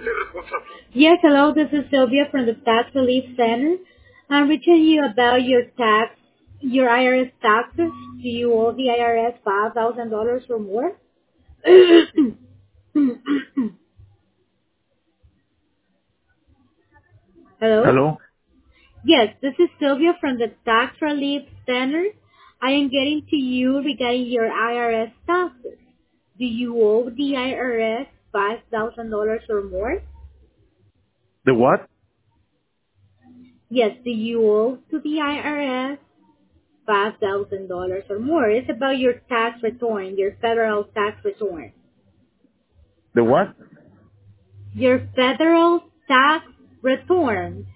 Yes, hello, this is Sylvia from the Tax Relief Center. I'm reaching you about your IRS taxes. Do you owe the IRS $5,000 or more? Hello? Hello? Yes, this is Sylvia from the Tax Relief Center. I am getting to you regarding your IRS taxes. Do you owe the IRS $5,000 or more? The what? Yes, do you owe to the IRS $5,000 or more? It's about your tax return, your federal tax return. The what? Your federal tax returns.